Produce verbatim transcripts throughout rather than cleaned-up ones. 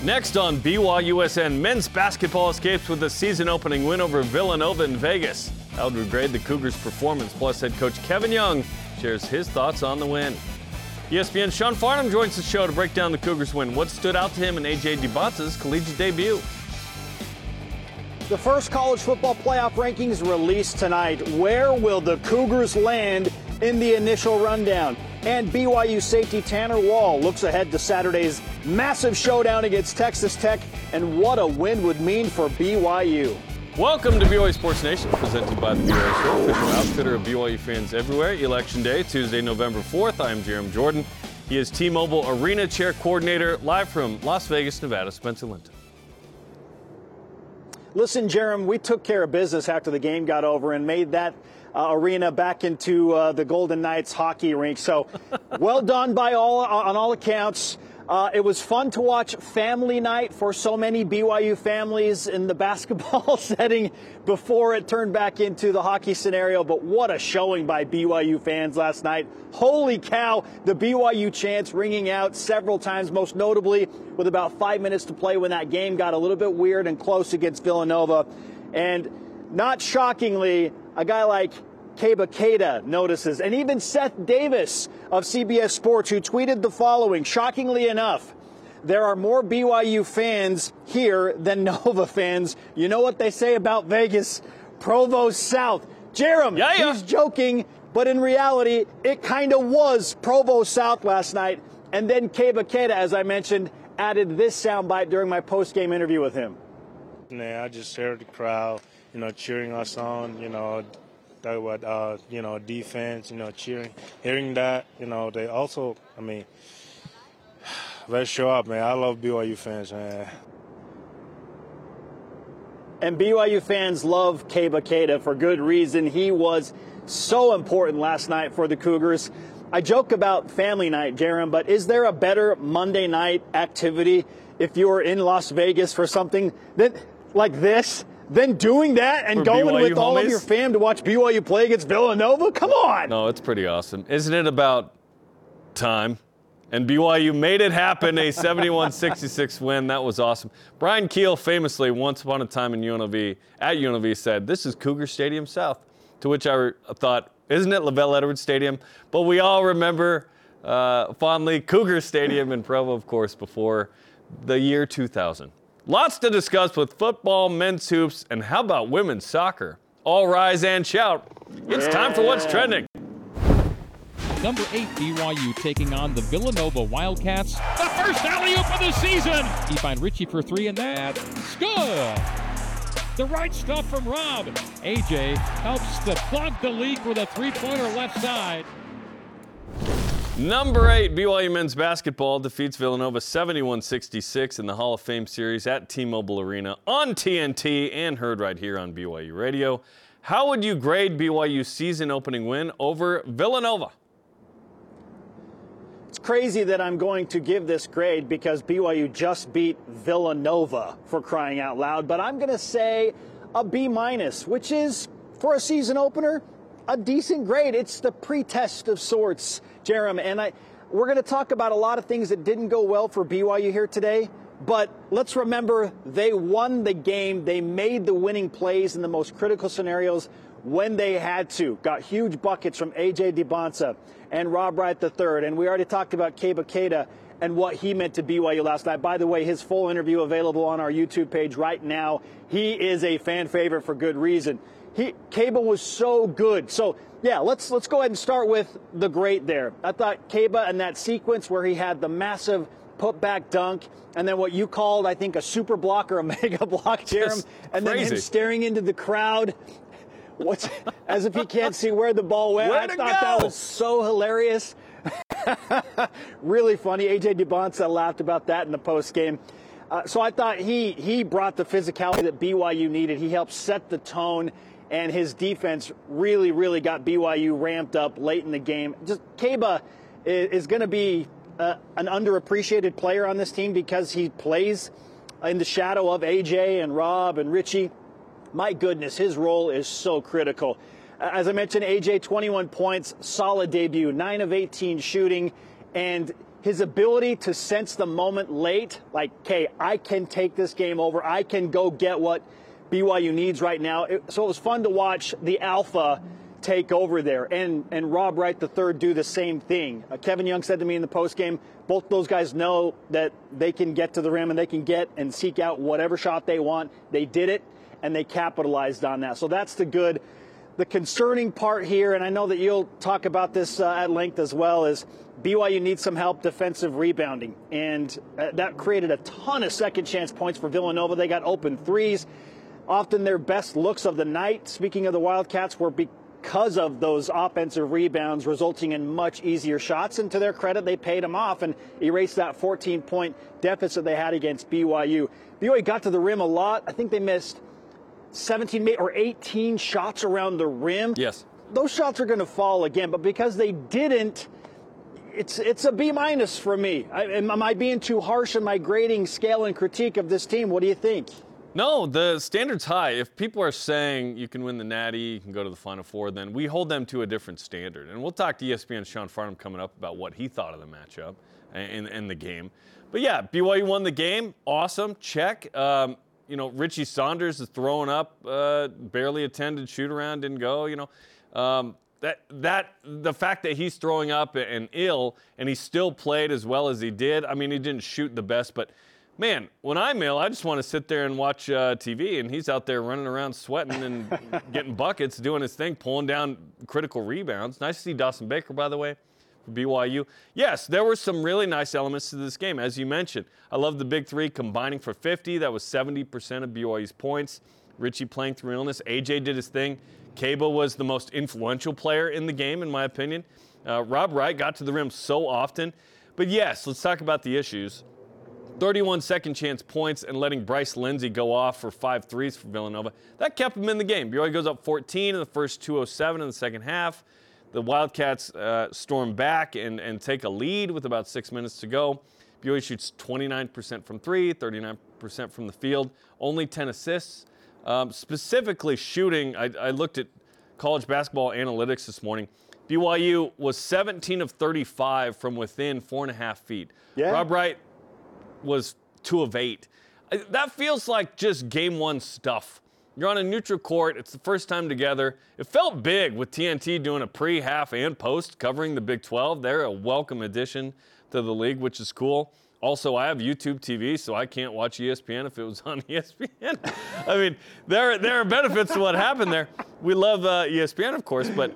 Next on B Y U S N, men's basketball escapes with a season-opening win over Villanova in Vegas. How would we grade the Cougars' performance? Plus, head coach Kevin Young shares his thoughts on the win. E S P N's Sean Farnham joins the show to break down the Cougars' win. What stood out to him in A J DiBonza's collegiate debut? The first college football playoff rankings released tonight. Where will the Cougars land in the initial rundown? And B Y U safety Tanner Wall looks ahead to Saturday's massive showdown against Texas Tech and what a win would mean for B Y U. Welcome to B Y U Sports Nation, presented by the B Y U Show, official outfitter of B Y U fans everywhere. Election Day, Tuesday, November fourth. I am Jeremy Jordan. He is T-Mobile Arena Chair Coordinator, live from Las Vegas, Nevada. Spencer Linton. Listen, Jeremy, we took care of business after the game got over and made that uh, arena back into uh, the Golden Knights hockey rink. So well done by all on all accounts. Uh, it was fun to watch family night for so many B Y U families in the basketball setting before it turned back into the hockey scenario. But what a showing by B Y U fans last night. Holy cow, the B Y U chants ringing out several times, most notably with about five minutes to play when that game got a little bit weird and close against Villanova. And not shockingly, a guy like Keba Keita notices, and even Seth Davis of C B S Sports, who tweeted the following: shockingly enough, there are more B Y U fans here than Nova fans. You know what they say about Vegas? Provo South. Jerem, yeah, yeah. He's joking, but in reality, it kind of was Provo South last night. And then Keba Keita, as I mentioned, added this soundbite during my post-game interview with him. Yeah, I just heard the crowd, you know, cheering us on, you know, that what, uh, you know, defense, you know, cheering, hearing that, you know, they also, I mean, let's show up, man. I love B Y U fans, man. And B Y U fans love Keba Keita for good reason. He was so important last night for the Cougars. I joke about family night, Jerem, but is there a better Monday night activity if you were in Las Vegas for something that like this? Then doing that and For going B Y U with all homies? of your fam to watch B Y U play against Villanova? Come on! No, it's pretty awesome. Isn't it about time? And B Y U made it happen, a seventy-one sixty-six win. That was awesome. Brian Keel famously, once upon a time in U N L V, at U N L V, said, "This is Cougar Stadium South." To which I re- thought, isn't it LaVell Edwards Stadium? But we all remember uh, fondly Cougar Stadium in Provo, of course, before the year two thousand. Lots to discuss with football, men's hoops, and how about women's soccer? All rise and shout. It's yeah. time for What's Trending. Number eight, B Y U taking on the Villanova Wildcats. The first alley-oop of the season. You find Richie for three, and that good. The right stuff from Rob. A J helps to plug the leak with a three-pointer left side. Number eight, B Y U men's basketball defeats Villanova seventy-one sixty-six in the Hall of Fame series at T-Mobile Arena on T N T and heard right here on B Y U Radio. How would you grade B Y U's season-opening win over Villanova? It's crazy that I'm going to give this grade because B Y U just beat Villanova, for crying out loud, but I'm going to say a B minus, which is, for a season opener, a decent grade. It's the pretest of sorts, Jerem, and I, we're going to talk about a lot of things that didn't go well for B Y U here today, but let's remember they won the game. They made the winning plays in the most critical scenarios when they had to. Got huge buckets from A J DiBonza and Rob Wright the third, and we already talked about Keba Keita and what he meant to B Y U last night. By the way, his full interview available on our YouTube page right now. He is a fan favorite for good reason. He, Keba was so good. So, yeah, let's let's go ahead and start with the great there. I thought Keba and that sequence where he had the massive put-back dunk and then what you called, I think, a super block or a mega block, Jerem, and then him staring into the crowd what's, as if he can't see where the ball went. Where I to thought go? that was so hilarious. Really funny. A J DiBonza laughed about that in the postgame. Uh, so I thought he he brought the physicality that B Y U needed. He helped set the tone, and his defense really, really got B Y U ramped up late in the game. Just Keba is, is going to be uh, an underappreciated player on this team because he plays in the shadow of A J and Rob and Richie. My goodness, his role is so critical. As I mentioned, A J, twenty-one points, solid debut, nine of eighteen shooting, and his ability to sense the moment late, like, okay, I can take this game over. I can go get what B Y U needs right now. It, so it was fun to watch the alpha take over there, and and Rob Wright the third do the same thing. Uh, Kevin Young said to me in the postgame, both those guys know that they can get to the rim and they can get and seek out whatever shot they want. They did it, and they capitalized on that. So that's the good. The concerning part here, and I know that you'll talk about this uh, at length as well, is B Y U needs some help defensive rebounding, and uh, that created a ton of second chance points for Villanova. They got open threes. Often their best looks of the night, speaking of the Wildcats, were because of those offensive rebounds, resulting in much easier shots. And to their credit, they paid them off and erased that fourteen-point deficit they had against B Y U. B Y U got to the rim a lot. I think they missed seventeen or eighteen shots around the rim. Yes. Those shots are going to fall again, but because they didn't, it's it's a B minus for me. I, am I being too harsh in my grading scale and critique of this team? What do you think? No, the standard's high. If people are saying you can win the Natty, you can go to the Final Four, then we hold them to a different standard. And we'll talk to E S P N's Sean Farnham coming up about what he thought of the matchup and, and the game. But yeah, B Y U won the game. Awesome. Check. Um, you know, Richie Saunders is throwing up, uh, barely attended shoot around, didn't go, you know. Um, that that the fact that he's throwing up and ill and he still played as well as he did. I mean, he didn't shoot the best, but man, when I'm ill, I just want to sit there and watch uh, T V, and he's out there running around sweating and getting buckets, doing his thing, pulling down critical rebounds. Nice to see Dawson Baker, by the way, for B Y U. Yes, there were some really nice elements to this game, as you mentioned. I love the big three combining for fifty. That was seventy percent of B Y U's points. Richie playing through illness. A J did his thing. Caba was the most influential player in the game, in my opinion. Uh, Rob Wright got to the rim so often. But yes, let's talk about the issues. thirty-one second chance points and letting Bryce Lindsey go off for five threes for Villanova. That kept him in the game. B Y U goes up fourteen in the first two oh seven in the second half. The Wildcats uh, storm back and, and take a lead with about six minutes to go. B Y U shoots twenty-nine percent from three, thirty-nine percent from the field, only ten assists. Um, specifically shooting, I, I looked at college basketball analytics this morning. B Y U was seventeen of thirty-five from within four and a half feet. Yeah. Rob Wright was two of eight. That feels like just game one stuff. You're on a neutral court. It's the first time together. It felt big with T N T doing a pre, half, and post covering the Big twelve. They're a welcome addition to the league, which is cool. Also, I have YouTube T V, so I can't watch E S P N if it was on E S P N. I mean, there, there are benefits to what happened there. We love uh, E S P N, of course, but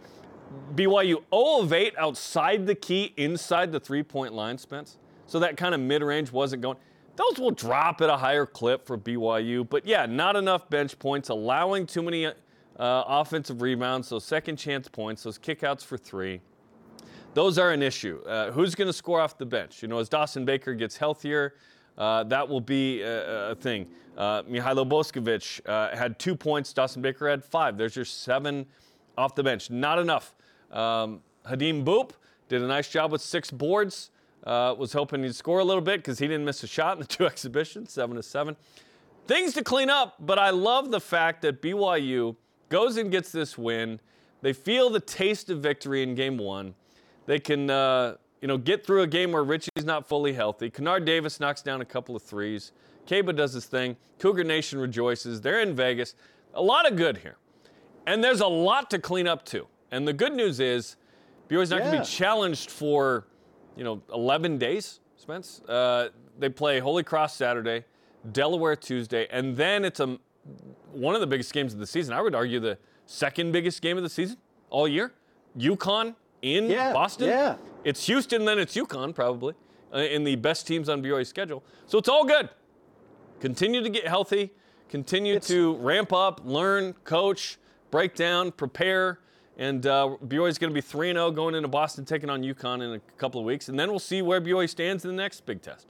B Y U zero of eight outside the key, inside the three-point line, Spence. So that kind of mid-range wasn't going. Those will drop at a higher clip for B Y U. But, yeah, not enough bench points, allowing too many uh, offensive rebounds, those second chance points, those kickouts for three. Those are an issue. Uh, who's going to score off the bench? You know, as Dawson Baker gets healthier, uh, that will be a, a thing. Uh, Mihailo Boskovic uh, had two points. Dawson Baker had five. There's your seven off the bench. Not enough. Um, Hadim Boop did a nice job with six boards. Uh, was hoping he'd score a little bit because he didn't miss a shot in the two exhibitions, seven to seven. Things to clean up, but I love the fact that B Y U goes and gets this win. They feel the taste of victory in game one. They can, uh, you know, get through a game where Richie's not fully healthy. Kennard Davis knocks down a couple of threes. Caba does his thing. Cougar Nation rejoices. They're in Vegas. A lot of good here. And there's a lot to clean up, too. And the good news is B Y U's not yeah. going to be challenged for, you know, eleven days, Spence. Uh, they play Holy Cross Saturday, Delaware Tuesday, and then it's a, one of the biggest games of the season. I would argue the second biggest game of the season all year. UConn in yeah, Boston. Yeah. It's Houston, then it's UConn, probably, uh, in the best teams on B Y U's schedule. So it's all good. Continue to get healthy. Continue it's, to ramp up, learn, coach, break down, prepare. And uh, B Y U's going to be three and oh going into Boston, taking on UConn in a couple of weeks. And then we'll see where B Y U stands in the next big test.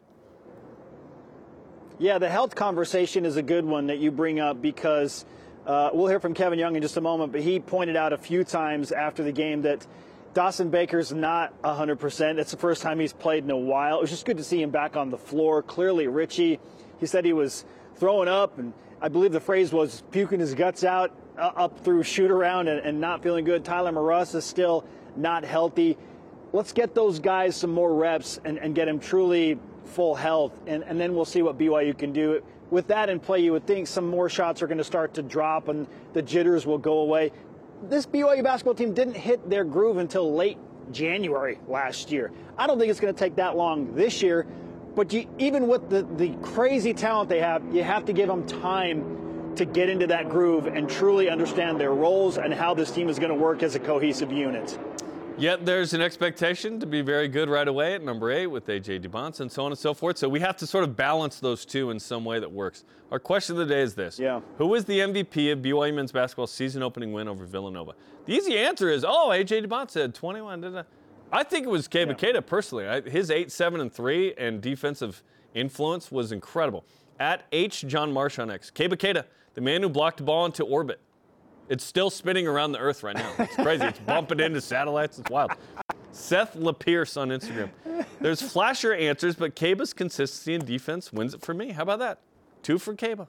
Yeah, the health conversation is a good one that you bring up because uh, we'll hear from Kevin Young in just a moment, but he pointed out a few times after the game that Dawson Baker's not one hundred percent. It's the first time he's played in a while. It was just good to see him back on the floor. Clearly, Richie, he said he was throwing up, and I believe the phrase was puking his guts out uh, up through shoot-around and, and not feeling good. Tyler Maruss is still not healthy. let's get those guys some more reps and, and get them truly full health, and, and then we'll see what B Y U can do. With that in play, you would think some more shots are going to start to drop and the jitters will go away. This B Y U basketball team didn't hit their groove until late January last year. I don't think it's going to take that long this year, but you, even with the, the crazy talent they have, you have to give them time to get into that groove and truly understand their roles and how this team is going to work as a cohesive unit. Yet there's an expectation to be very good right away at number eight with A J DeBonce and so on and so forth. So we have to sort of balance those two in some way that works. Our question of the day is this. Yeah. Who is the M V P of B Y U men's basketball season opening win over Villanova? The easy answer is, oh, A J DeBonce said twenty-one. Da, da. I think it was Keba yeah. Keita personally. I, his eight, seven, and three and defensive influence was incredible. At H. John Marsh on X, Keba Keita, the man who blocked the ball into orbit. It's still spinning around the earth right now. It's crazy. It's bumping into satellites. It's wild. Seth LaPierce on Instagram. There's flasher answers, but Keba's consistency in defense wins it for me. How about that? Two for Keba.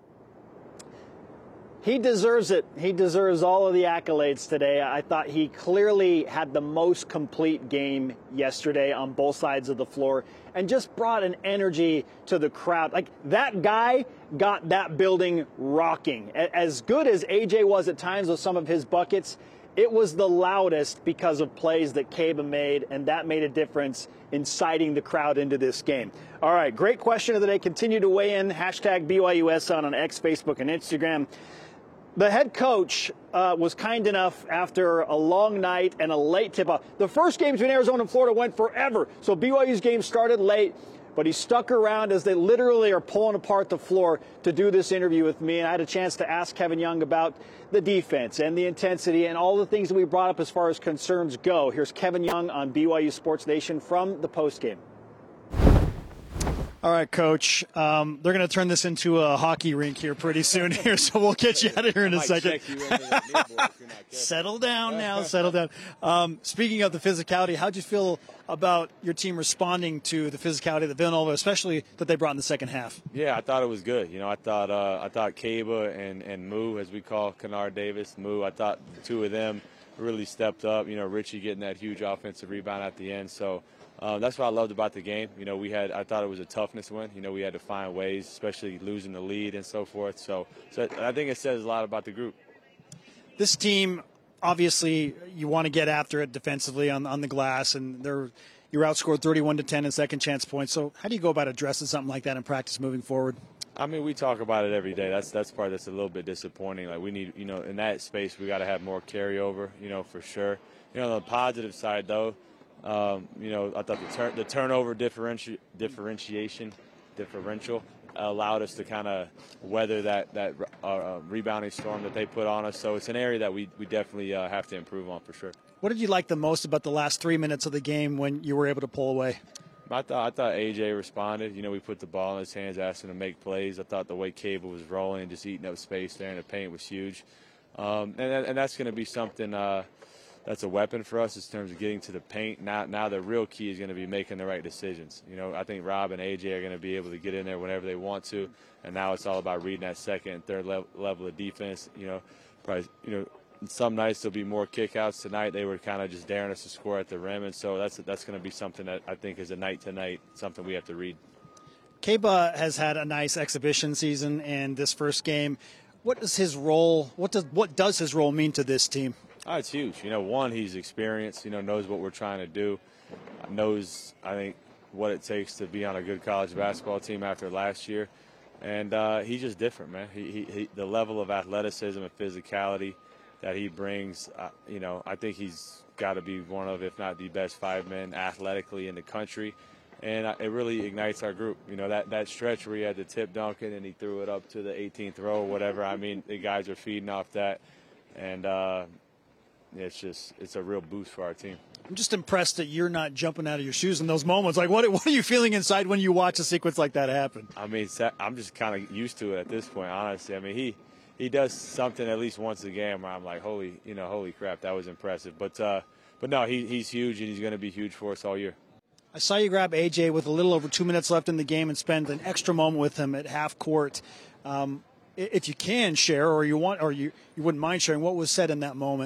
He deserves it. He deserves all of the accolades today. I thought he clearly had the most complete game yesterday on both sides of the floor and just brought an energy to the crowd. Like, that guy got that building rocking. As good as A J was at times with some of his buckets, it was the loudest because of plays that Keba made, and that made a difference in inciting the crowd into this game. All right, great question of the day. Continue to weigh in. Hashtag B Y U S on on X, Facebook, and Instagram. The head coach uh, was kind enough after a long night and a late tip-off. The first game between Arizona and Florida went forever, so B Y U's game started late, but he stuck around as they literally are pulling apart the floor to do this interview with me. And I had a chance to ask Kevin Young about the defense and the intensity and all the things that we brought up as far as concerns go. Here's Kevin Young on B Y U Sports Nation from the postgame. All right, Coach. Um, they're going to turn this into a hockey rink here pretty soon here, so we'll get you out of here in a second. Settle down now. Settle down. Um, speaking of the physicality, how'd you feel about your team responding to the physicality of the Villanova, especially that they brought in the second half? Yeah, I thought it was good. You know, I thought uh, I thought Keba and, and Moo, as we call Kennard Davis, Moo, I thought the two of them really stepped up. You know, Richie getting that huge offensive rebound at the end. So um, that's what I loved about the game. You know, we had I thought it was a toughness win. You know, we had to find ways, especially losing the lead and so forth. So, so I think it says a lot about the group. This team, obviously, you want to get after it defensively on on the glass, and they're you're outscored thirty-one to ten in second chance points. So how do you go about addressing something like that in practice moving forward? I mean, we talk about it every day. That's that's part that's a little bit disappointing. Like, we need, you know, in that space, we got to have more carryover, you know, for sure. You know, on the positive side, though, um, you know, I thought the, tur- the turnover differenti- differentiation differential allowed us to kind of weather that that uh, rebounding storm that they put on us. So it's an area that we we definitely uh, have to improve on for sure. What did you like the most about the last three minutes of the game when you were able to pull away? I thought I thought A J responded. You know, we put the ball in his hands, asked him to make plays. I thought the way Cable was rolling and just eating up space there in the paint was huge. Um, and, and that's going to be something uh, that's a weapon for us in terms of getting to the paint. Now, now the real key is going to be making the right decisions. You know, I think Rob and A J are going to be able to get in there whenever they want to. And now it's all about reading that second and third level, level of defense. You know, probably, you know, some nights there'll be more kickouts. Tonight they were kind of just daring us to score at the rim, and so that's that's going to be something that I think is a night to night, something we have to read. Keba has had a nice exhibition season, and this first game, what is his role? What does what does his role mean to this team? Oh, it's huge. You know, one, he's experienced. You know, knows what we're trying to do. Knows, I think, what it takes to be on a good college basketball team after last year, and uh, he's just different, man. He, he, he the level of athleticism and physicality that he brings, uh, you know, I think he's got to be one of, if not the best five men athletically in the country. And uh, it really ignites our group. You know, that, that stretch where he had the tip Duncan and he threw it up to the eighteenth row or whatever. I mean, the guys are feeding off that. And uh, it's just, it's a real boost for our team. I'm just impressed that you're not jumping out of your shoes in those moments. Like, what, what are you feeling inside when you watch a sequence like that happen? I mean, I'm just kind of used to it at this point, honestly. I mean, he – He does something at least once a game where I'm like, holy, you know, holy crap, that was impressive. But, uh, but no, he, he's huge, and he's going to be huge for us all year. I saw you grab A J with a little over two minutes left in the game and spend an extra moment with him at half court. Um, if you can share, or you want, or you, you wouldn't mind sharing, what was said in that moment?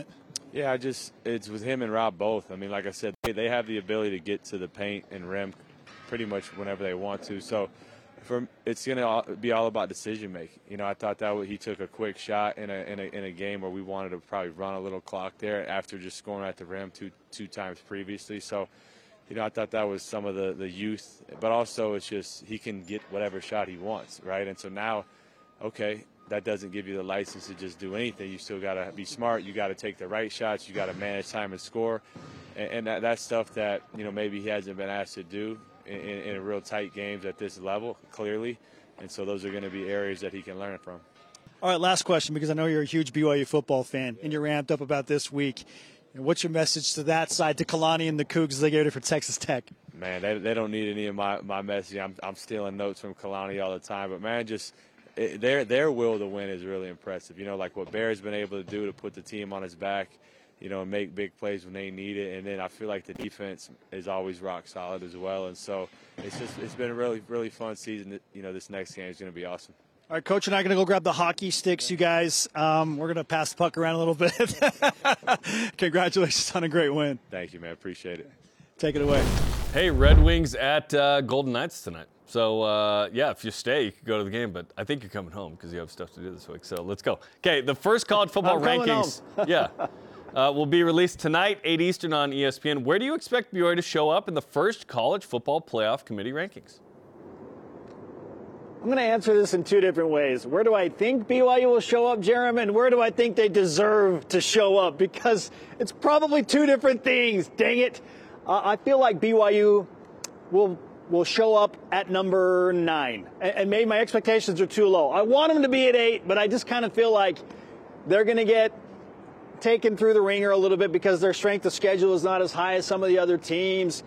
Yeah, I just it's with him and Rob both. I mean, like I said, they, they have the ability to get to the paint and rim pretty much whenever they want to. So for it's going to be all about decision making. You know, I thought that he took a quick shot in a, in a in a game where we wanted to probably run a little clock there after just scoring at the rim two two times previously. So, you know, I thought that was some of the the youth, but also it's just he can get whatever shot he wants, right? And so now, okay, that doesn't give you the license to just do anything. You still got to be smart. You got to take the right shots. You got to manage time and score. And, and that, that's stuff that, you know, maybe he hasn't been asked to do in, in, in real tight games at this level, clearly. And so those are going to be areas that he can learn from. All right, last question, because I know you're a huge B Y U football fan, and you're ramped up about this week. And what's your message to that side, to Kalani and the Cougs as they get ready for Texas Tech? Man, they, they don't need any of my, my message. I'm, I'm stealing notes from Kalani all the time. But, man, just – It, their their will to win is really impressive. You know, like what Bear's been able to do to put the team on his back, you know, and make big plays when they need it. And then I feel like the defense is always rock solid as well. And so it's just it's been a really, really fun season. You know, this next game is going to be awesome. All right, Coach and I are going to go grab the hockey sticks, you guys. Um, we're going to pass the puck around a little bit. Congratulations on a great win. Thank you, man. Appreciate it. Take it away. Hey, Red Wings at uh, Golden Knights tonight. So, uh, yeah, if you stay, you can go to the game, but I think you're coming home because you have stuff to do this week. So let's go. Okay, the first college football I'm coming rankings yeah, uh, will be released tonight, eight Eastern on E S P N. Where do you expect B Y U to show up in the first college football playoff committee rankings? I'm going to answer this in two different ways. Where do I think B Y U will show up, Jeremy, and where do I think they deserve to show up? Because it's probably two different things, dang it. Uh, I feel like B Y U will will show up at number nine. And, and maybe my expectations are too low. I want them to be at eight, but I just kind of feel like they're going to get taken through the ringer a little bit because their strength of schedule is not as high as some of the other teams.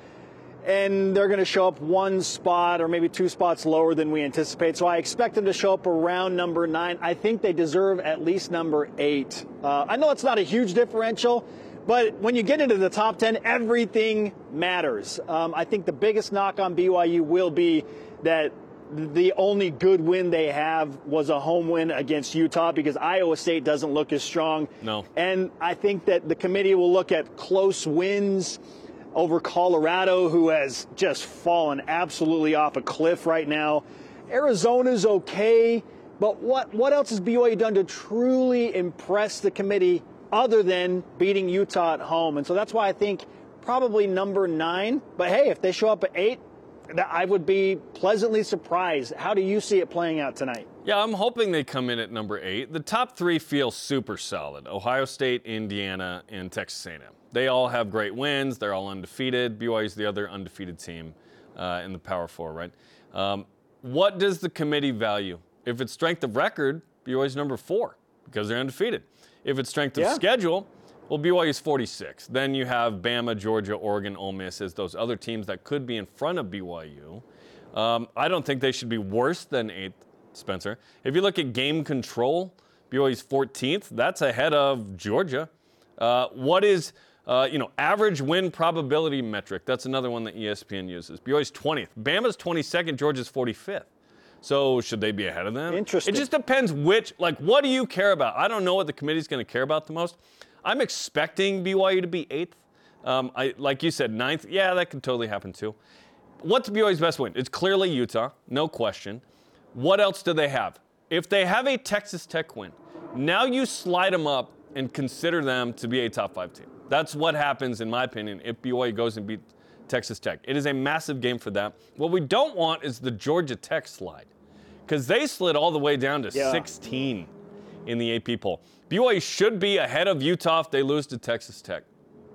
And they're going to show up one spot or maybe two spots lower than we anticipate. So I expect them to show up around number nine. I think they deserve at least number eight. Uh, I know it's not a huge differential, but when you get into the top ten, everything matters. Um, I think the biggest knock on B Y U will be that the only good win they have was a home win against Utah because Iowa State doesn't look as strong. No. And I think that the committee will look at close wins over Colorado, who has just fallen absolutely off a cliff right now. Arizona's okay, but what, what else has B Y U done to truly impress the committee other than beating Utah at home? And so that's why I think probably number nine. But, hey, if they show up at eight, I would be pleasantly surprised. How do you see it playing out tonight? Yeah, I'm hoping they come in at number eight. The top three feel super solid. Ohio State, Indiana, and Texas A and M. They all have great wins. They're all undefeated. B Y U is the other undefeated team uh, in the Power Four, right? Um, what does the committee value? If it's strength of record, B Y U is number four because they're undefeated. If it's strength of yeah. schedule, well, B Y U is forty-six. Then you have Bama, Georgia, Oregon, Ole Miss as those other teams that could be in front of B Y U. Um, I don't think they should be worse than eighth, Spencer. If you look at game control, B Y U is fourteenth. That's ahead of Georgia. Uh, what is... Uh, you know, average win probability metric. That's another one that E S P N uses. B Y U's twentieth. Bama's twenty-second. Georgia's forty-fifth. So should they be ahead of them? Interesting. It just depends which, like, what do you care about? I don't know what the committee's going to care about the most. I'm expecting B Y U to be eighth. Um, I, like you said, ninth. Yeah, that could totally happen too. What's B Y U's best win? It's clearly Utah, no question. What else do they have? If they have a Texas Tech win, now you slide them up and consider them to be a top five team. That's what happens, in my opinion, if B Y U goes and beats Texas Tech. It is a massive game for them. What we don't want is the Georgia Tech slide because they slid all the way down to yeah. sixteen in the A P poll. B Y U should be ahead of Utah if they lose to Texas Tech.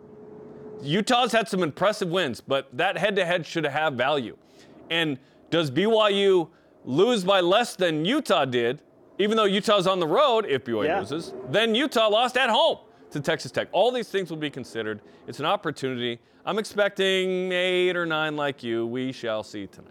Utah's had some impressive wins, but that head-to-head should have value. And does B Y U lose by less than Utah did, even though Utah's on the road if B Y U yeah. loses? Then Utah lost at home to Texas Tech. All these things will be considered. It's an opportunity. I'm expecting eight or nine like you. We shall see tonight.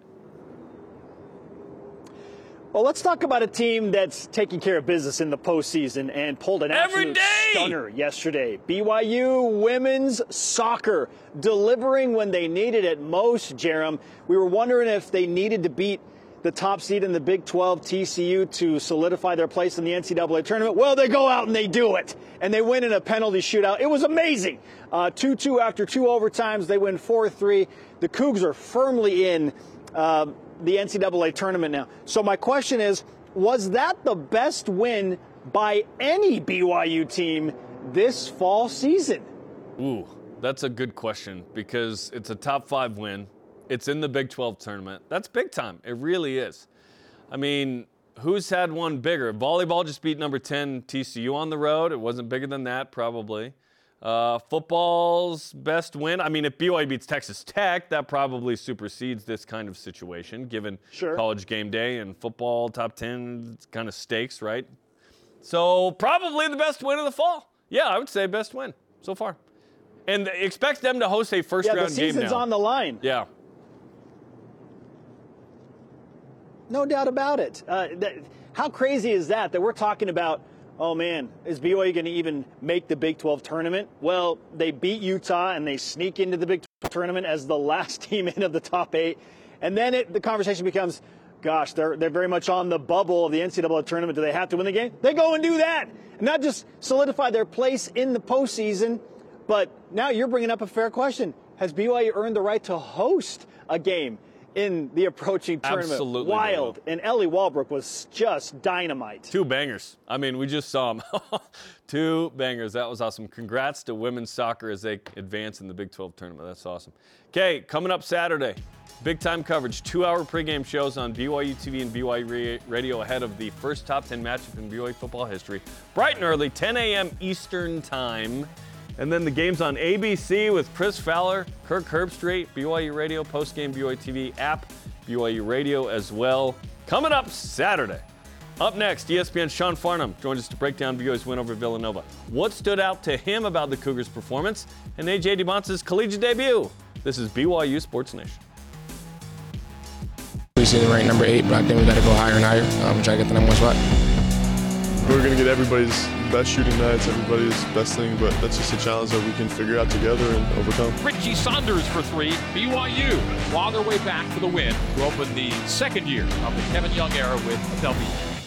Well, let's talk about a team that's taking care of business in the postseason and pulled an Every absolute day! stunner yesterday. B Y U women's soccer delivering when they needed it most, Jerem. We were wondering if they needed to beat the top seed in the Big twelve, T C U, to solidify their place in the N C double A tournament. Well, they go out and they do it, and they win in a penalty shootout. It was amazing. Uh, two two after two overtimes. They win four three. The Cougs are firmly in uh, the N C double A tournament now. So my question is, was that the best win by any B Y U team this fall season? Ooh, that's a good question because it's a top five win. It's in the Big twelve tournament. That's big time. It really is. I mean, who's had one bigger? Volleyball just beat number ten T C U on the road. It wasn't bigger than that, probably. Uh, football's best win. I mean, if B Y U beats Texas Tech, that probably supersedes this kind of situation, given Sure. College game day and football top ten kind of stakes, right? So probably the best win of the fall. Yeah, I would say best win so far. And expect them to host a first Yeah, round the game now. season's on the line. Yeah. No doubt about it. Uh, that, how crazy is that, that we're talking about, oh, man, is B Y U going to even make the Big twelve tournament? Well, they beat Utah, and they sneak into the Big twelve tournament as the last team in of the top eight. And then it, the conversation becomes, gosh, they're, they're very much on the bubble of the N C double A tournament. Do they have to win the game? They go and do that. And not just solidify their place in the postseason, but now you're bringing up a fair question. Has B Y U earned the right to host a game in the approaching tournament? Absolutely. Wild. And Ellie Walbrook was just dynamite. Two bangers. I mean, we just saw them. Two bangers. That was awesome. Congrats to women's soccer as they advance in the Big twelve tournament. That's awesome. Okay, coming up Saturday, big time coverage, two-hour pregame shows on B Y U T V and B Y U Radio ahead of the first top ten matchup in B Y U football history. Bright and early, ten a.m. Eastern time. And then the games on A B C with Chris Fowler, Kirk Herbstreit, B Y U Radio, postgame B Y U T V app, B Y U Radio as well. Coming up Saturday. Up next, E S P N's Sean Farnham joins us to break down B Y U's win over Villanova. What stood out to him about the Cougars' performance and A J DeBonce's collegiate debut? This is B Y U Sports Nation. We see the rank number eight, but I think we got to go higher and higher, um, try to get the number one spot. We're going to get everybody's best shooting nights, everybody's best thing, but that's just a challenge that we can figure out together and overcome. Richie Saunders for three. B Y U claw their way back for the win to open the second year of the Kevin Young era with a W.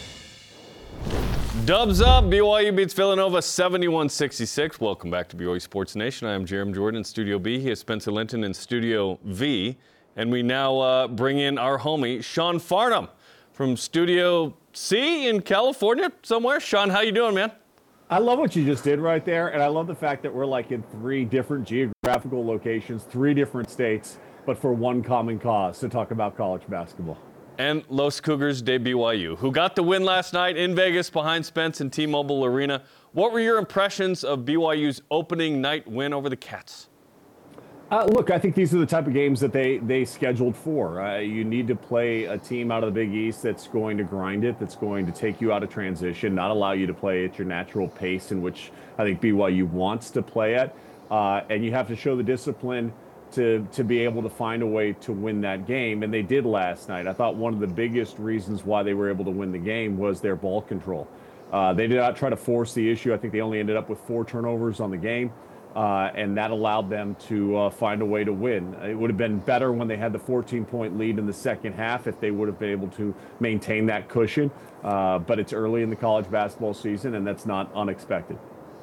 Dubs up. B Y U beats Villanova seventy-one sixty-six. Welcome back to B Y U Sports Nation. I am Jeremy Jordan in Studio B. He is Spencer Linton in Studio V. And we now uh, bring in our homie, Sean Farnham from Studio C in California somewhere. Sean, how you doing, man? I love what you just did right there, and I love the fact that we're like in three different geographical locations, three different states, but for one common cause, to talk about college basketball. And Los Cougars de B Y U, who got the win last night in Vegas behind Spence and T-Mobile Arena. What were your impressions of B Y U's opening night win over the Cats? Uh, look, I think these are the type of games that they, they scheduled for. Uh, you need to play a team out of the Big East that's going to grind it, that's going to take you out of transition, not allow you to play at your natural pace in which I think B Y U wants to play at. Uh, and you have to show the discipline to, to be able to find a way to win that game. And they did last night. I thought one of the biggest reasons why they were able to win the game was their ball control. Uh, they did not try to force the issue. I think they only ended up with four turnovers on the game. Uh, and that allowed them to uh, find a way to win. It would have been better when they had the fourteen-point lead in the second half if they would have been able to maintain that cushion. Uh, but it's early in the college basketball season, and that's not unexpected.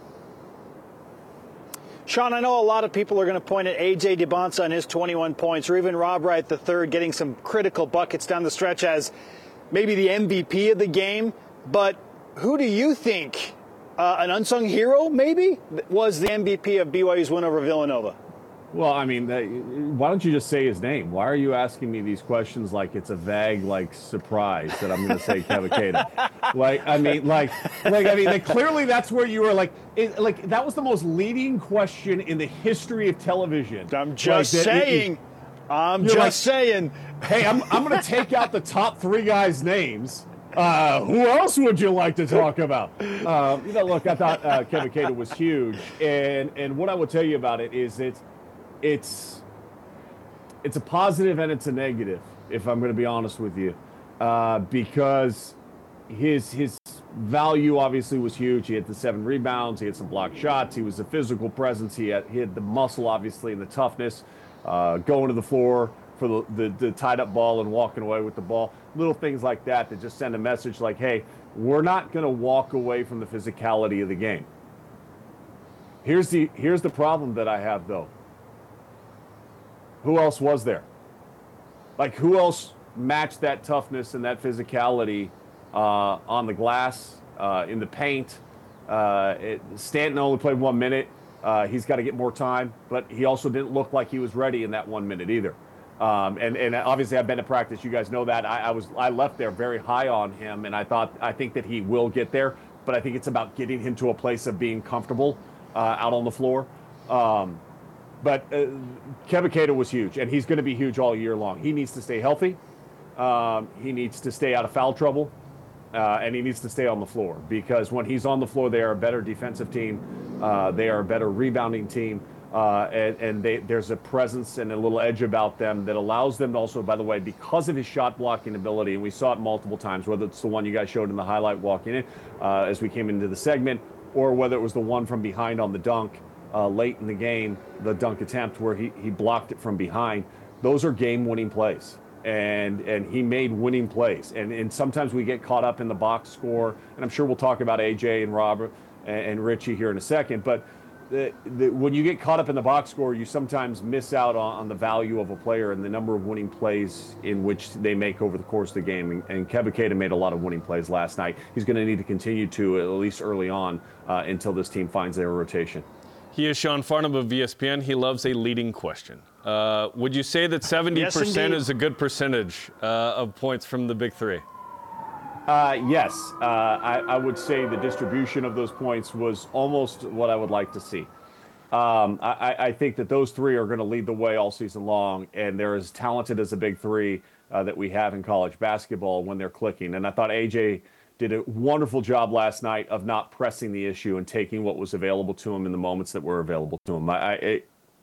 Sean, I know a lot of people are going to point at A J DeBonce on his twenty-one points, or even Rob Wright the third getting some critical buckets down the stretch as maybe the M V P of the game. But who do you think? Uh, an unsung hero, maybe, was the M V P of B Y U's win over Villanova? Well, I mean, that, why don't you just say his name? Why are you asking me these questions like it's a vague, like, surprise that I'm going to say Kevin Cato? Like, I mean, like, like, I mean, like, clearly that's where you were like, it, like, that was the most leading question in the history of television. I'm just like, saying. It, it, I'm just like, saying. Hey, I'm, I'm going to take out the top three guys' names. Uh, who else would you like to talk about? Uh, you know, look, I thought uh, Kevin Cato was huge, and and what I will tell you about it is it's it's it's a positive and it's a negative, if I'm going to be honest with you, uh, because his his value obviously was huge. He had the seven rebounds, he had some blocked shots, he was a physical presence, he had he had the muscle obviously and the toughness, uh, going to the floor for the, the, the tied up ball and walking away with the ball. Little things like that that just send a message like, hey, we're not going to walk away from the physicality of the game. Here's the, here's the problem that I have, though. Who else was there? Like, who else matched that toughness and that physicality uh, on the glass, uh, in the paint? Uh, it, Stanton only played one minute. Uh, he's got to get more time, but he also didn't look like he was ready in that one minute either. Um, and, and obviously, I've been to practice. You guys know that. I, I was I left there very high on him, and I thought I think that he will get there, but I think it's about getting him to a place of being comfortable uh, out on the floor. Um, but uh, Kevin Keita was huge, and he's going to be huge all year long. He needs to stay healthy. Um, he needs to stay out of foul trouble. Uh, and he needs to stay on the floor, because when he's on the floor, they are a better defensive team. Uh, they are a better rebounding team. Uh, and and they, there's a presence and a little edge about them that allows them to also, by the way, because of his shot blocking ability, and we saw it multiple times, whether it's the one you guys showed in the highlight walking in uh, as we came into the segment, or whether it was the one from behind on the dunk uh, late in the game, the dunk attempt where he, he blocked it from behind. Those are game-winning plays. And and he made winning plays. And and sometimes we get caught up in the box score. And I'm sure we'll talk about A J and Robert and, and Richie here in a second. But the, the, when you get caught up in the box score, you sometimes miss out on, on the value of a player and the number of winning plays in which they make over the course of the game. And, and Kevin Keita made a lot of winning plays last night. He's going to need to continue to, at least early on, uh, until this team finds their rotation. He is Sean Farnham of E S P N. He loves a leading question. Uh, would you say that seventy percent yes, is a good percentage uh, of points from the big three? Uh, yes. Uh, I, I would say the distribution of those points was almost what I would like to see. Um, I, I think that those three are going to lead the way all season long, and they're as talented as the big three uh, that we have in college basketball when they're clicking. And I thought A J did a wonderful job last night of not pressing the issue and taking what was available to him in the moments that were available to him. I, I,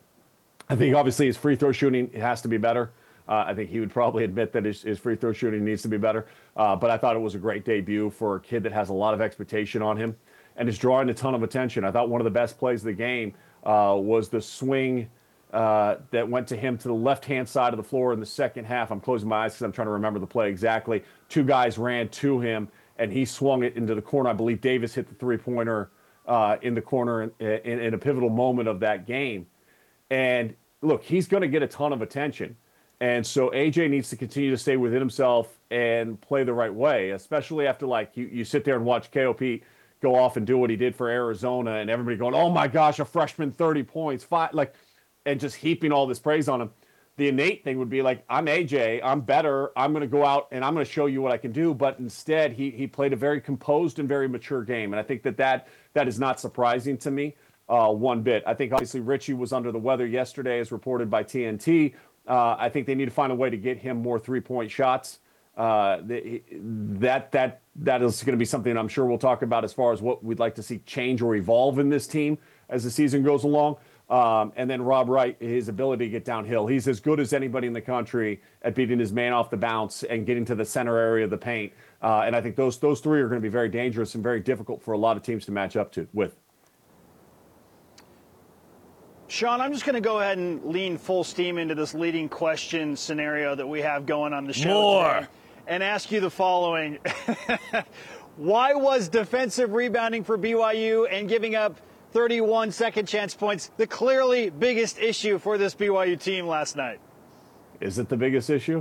I think obviously his free throw shooting has to be better. Uh, I think he would probably admit that his, his free throw shooting needs to be better. Uh, but I thought it was a great debut for a kid that has a lot of expectation on him and is drawing a ton of attention. I thought one of the best plays of the game uh, was the swing uh, that went to him to the left-hand side of the floor in the second half. I'm closing my eyes because I'm trying to remember the play exactly. Two guys ran to him, and he swung it into the corner. I believe Davis hit the three-pointer uh, in the corner in, in, in a pivotal moment of that game. And, look, he's going to get a ton of attention. And so A J needs to continue to stay within himself and play the right way, especially after, like, you, you sit there and watch K O P go off and do what he did for Arizona, and everybody going, oh, my gosh, a freshman, thirty points, five, like, and just heaping all this praise on him. The innate thing would be like, I'm A J, I'm better, I'm going to go out and I'm going to show you what I can do. But instead, he he played a very composed and very mature game. And I think that that, that is not surprising to me uh, one bit. I think obviously Richie was under the weather yesterday, as reported by T N T. Uh, I think they need to find a way to get him more three-point shots. Uh, that that that is going to be something I'm sure we'll talk about as far as what we'd like to see change or evolve in this team as the season goes along. Um, and then Rob Wright, his ability to get downhill. He's as good as anybody in the country at beating his man off the bounce and getting to the center area of the paint. Uh, and I think those those three are going to be very dangerous and very difficult for a lot of teams to match up to with. Sean, I'm just going to go ahead and lean full steam into this leading question scenario that we have going on the show More. today and ask you the following. Why was defensive rebounding for B Y U and giving up thirty-one second chance points the clearly biggest issue for this B Y U team last night? Is it the biggest issue?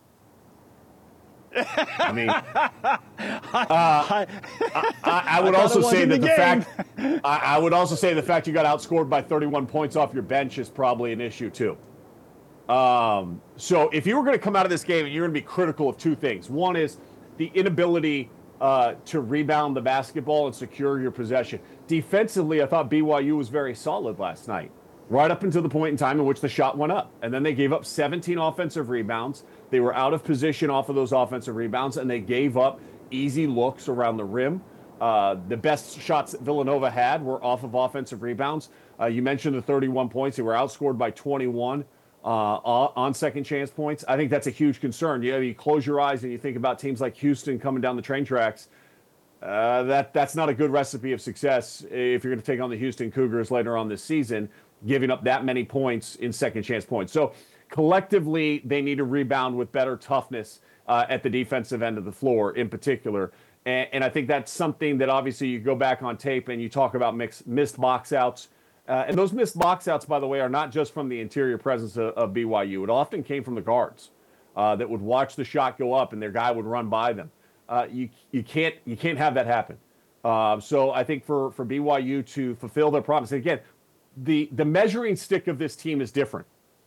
I mean, uh, I, I, I would I also say that the, the game. fact I, I would also say the fact you got outscored by thirty-one points off your bench is probably an issue too. Um, so if you were going to come out of this game and you're going to be critical of two things, one is the inability uh, to rebound the basketball and secure your possession. Defensively, I thought B Y U was very solid last night, right up until the point in time in which the shot went up. And then they gave up seventeen offensive rebounds. They were out of position off of those offensive rebounds, and they gave up easy looks around the rim. Uh, the best shots that Villanova had were off of offensive rebounds. Uh, you mentioned the thirty-one points. They were outscored by twenty-one uh, on second chance points. I think that's a huge concern. You know, you close your eyes and you think about teams like Houston coming down the train tracks. Uh, that that's not a good recipe of success if you're going to take on the Houston Cougars later on this season, giving up that many points in second chance points. So collectively, they need to rebound with better toughness uh, at the defensive end of the floor in particular. And, and I think that's something that obviously you go back on tape and you talk about mix, missed box outs. Uh, and those missed box outs, by the way, are not just from the interior presence of, of B Y U. It often came from the guards uh, that would watch the shot go up and their guy would run by them. Uh, you you can't you can't have that happen. Uh, so I think for, for B Y U to fulfill their promise, and again, the the measuring stick of this team is different.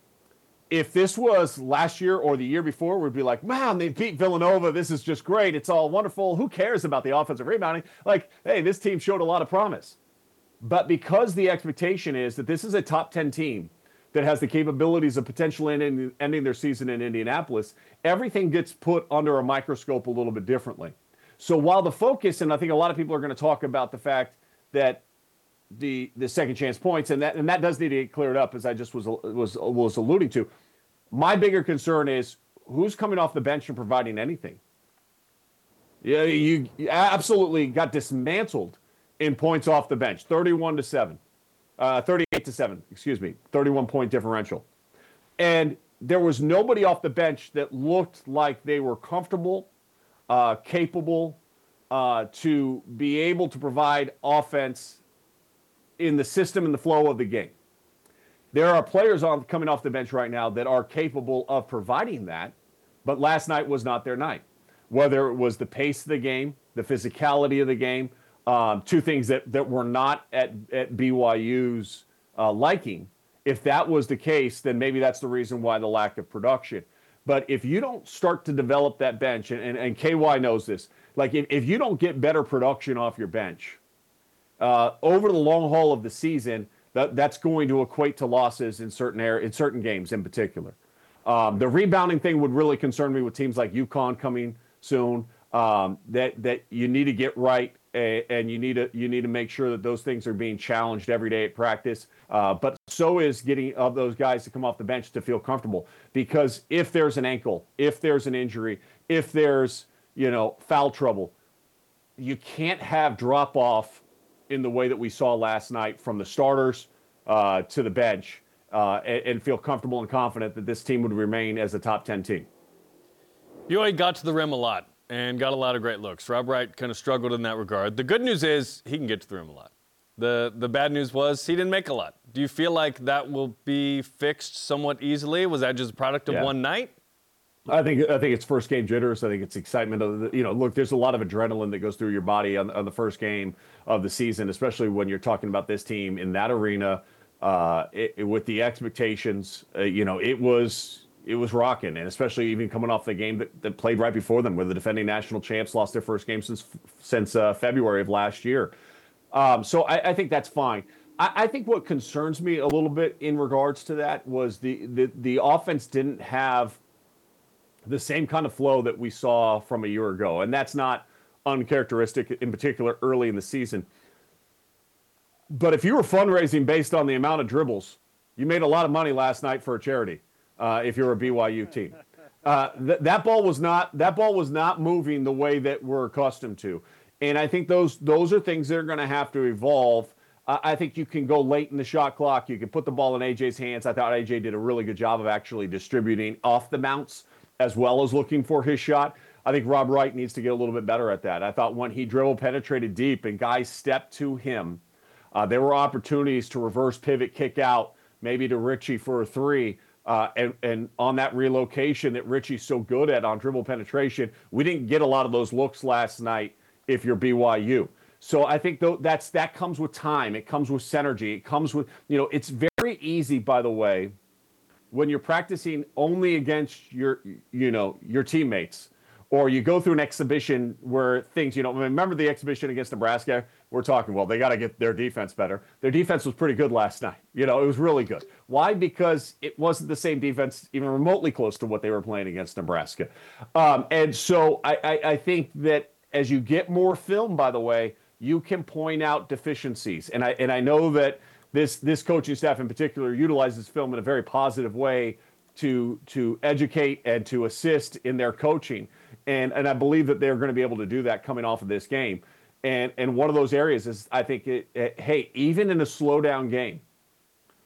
If this was last year or the year before, we'd be like, man, they beat Villanova. This is just great. It's all wonderful. Who cares about the offensive rebounding? Like, hey, this team showed a lot of promise. But because the expectation is that this is a top ten team that has the capabilities of potentially ending, ending their season in Indianapolis, everything gets put under a microscope a little bit differently. So while the focus, and I think a lot of people are going to talk about the fact that the the second chance points, and that and that does need to get cleared up, as I just was was was alluding to. My bigger concern is who's coming off the bench and providing anything. Yeah, you, you absolutely got dismantled in points off the bench, thirty-one to seven, uh, thirty-eight to seven, excuse me, thirty-one point differential. And there was nobody off the bench that looked like they were comfortable, uh, capable uh, to be able to provide offense in the system and the flow of the game. There are players on coming off the bench right now that are capable of providing that, but last night was not their night. Whether it was the pace of the game, the physicality of the game, Um, two things that, that were not at, at B Y U's uh, liking. If that was the case, then maybe that's the reason why the lack of production. But if you don't start to develop that bench, and, and, and K Y knows this, like if, if you don't get better production off your bench uh, over the long haul of the season, that, that's going to equate to losses in certain air, in certain games in particular. Um, the rebounding thing would really concern me with teams like UConn coming soon. Um, that that you need to get right, and you need to you need to make sure that those things are being challenged every day at practice. Uh, but so is getting of those guys to come off the bench to feel comfortable. Because if there's an ankle, if there's an injury, if there's you know foul trouble, you can't have drop off in the way that we saw last night from the starters uh, to the bench, uh, and, and feel comfortable and confident that this team would remain as a top ten team. B Y U got to the rim a lot and got a lot of great looks. Rob Wright kind of struggled in that regard. The good news is he can get to the rim a lot. The the bad news was he didn't make a lot. Do you feel like that will be fixed somewhat easily? Was that just a product of Yeah. one night? I think I think it's first game jitters. I think it's excitement of the, you know, look, there's a lot of adrenaline that goes through your body on, on the first game of the season, especially when you're talking about this team in that arena uh, it, it, with the expectations. Uh, you know, it was it was rocking, and especially even coming off the game that, that played right before them, where the defending national champs lost their first game since since uh, February of last year. Um, so I, I think that's fine. I, I think what concerns me a little bit in regards to that was the the, the offense didn't have the same kind of flow that we saw from a year ago. And that's not uncharacteristic, in particular, early in the season. But if you were fundraising based on the amount of dribbles, you made a lot of money last night for a charity, uh, if you're a B Y U team. Uh, th- that ball was not that ball was not moving the way that we're accustomed to. And I think those those are things that are going to have to evolve. Uh, I think you can go late in the shot clock. You can put the ball in A J's hands. I thought A J did a really good job of actually distributing off the mounts as well as looking for his shot. I think Rob Wright needs to get a little bit better at that. I thought when he dribble penetrated deep and guys stepped to him, uh, there were opportunities to reverse pivot, kick out, maybe to Richie for a three. Uh, and, and on that relocation that Richie's so good at on dribble penetration, we didn't get a lot of those looks last night if you're B Y U. So I think though that's that comes with time. It comes with synergy. It comes with, you know, it's very easy, by the way, when you're practicing only against your, you know, your teammates, or you go through an exhibition where things, you know, remember the exhibition against Nebraska? We're talking, well, they got to get their defense better. Their defense was pretty good last night. You know, it was really good. Why? Because it wasn't the same defense, even remotely close to what they were playing against Nebraska. Um, and so I, I, I think that as you get more film, by the way, you can point out deficiencies. And I, and I know that This this coaching staff in particular utilizes film in a very positive way to to educate and to assist in their coaching, and and I believe that they're going to be able to do that coming off of this game, and and one of those areas is I think it, it, hey, even in a slow down game,